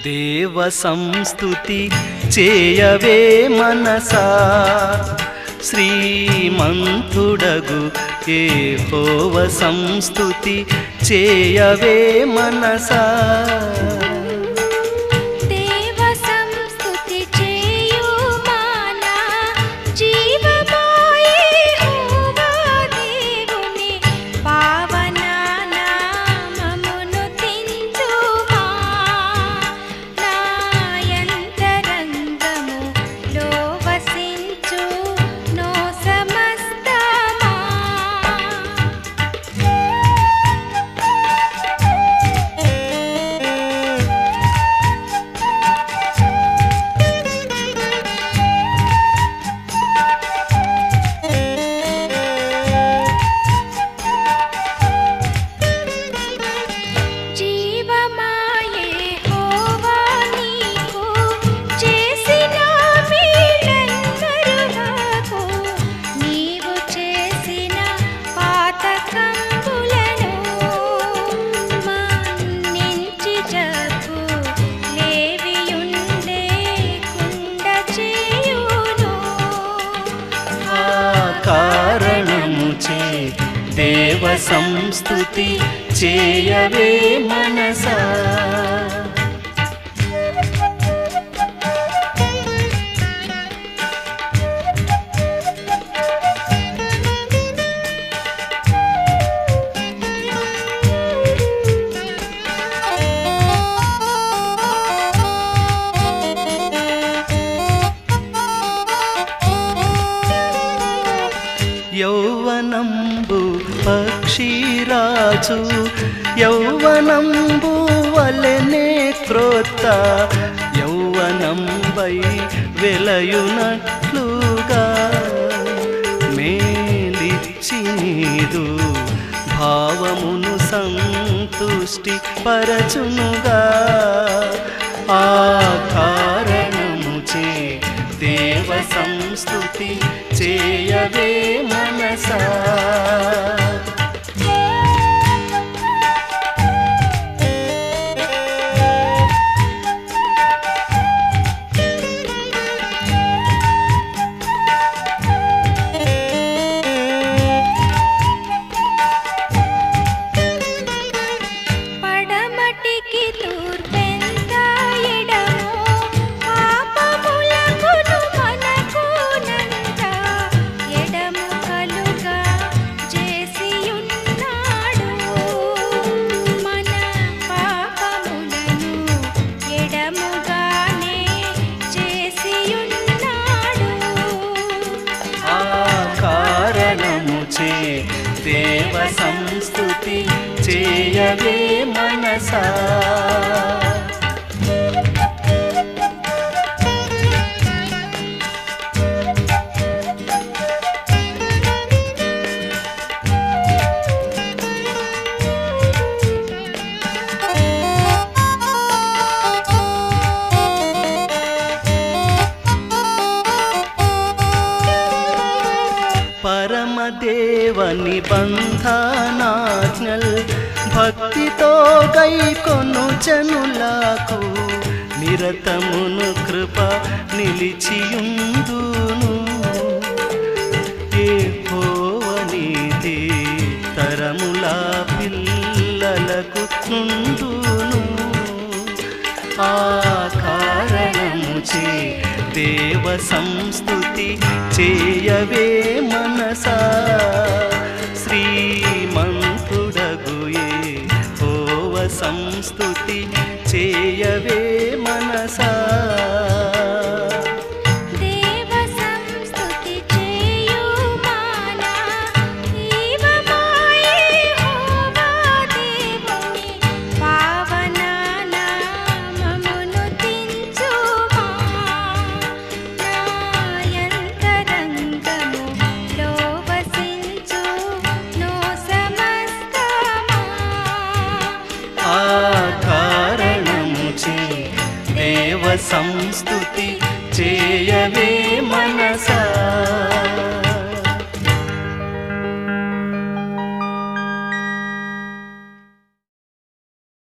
దేవ సంస్తుతి చేయవే మనసా శ్రీమంతుడగు యెహోవ సంస్తుతి చేయవే మనసా దేవ సంస్తుతి చేయవే మనసా యౌవనంబు పక్షిరాజు యౌవనంబు వలెనే క్రొత్త యౌవనంబై వెలయునట్లుగా మేలిచ్చి నీదు భావమును సంతుష్టి పరచునుగా ఆ కారణముచే దేవ సంస్తుతి చేయవే మనసా దేవ సంస్తుతి చేయవే మనసా పరమదేవని బంధనాజ్ఞల్ భక్తితో గైకొను జనులకు నిరతమును కృప నిలిచియుందును యెహోవా నీతి తరముల పిల్లలకు నుండును ఆ కారణముచే దేవ సంస్తుతి చేయవే మనసా శ్రీమంతుడగు యెహోవ సంస్తుతి చేయవే మనసా సంస్తుతి చేయవే మనసా।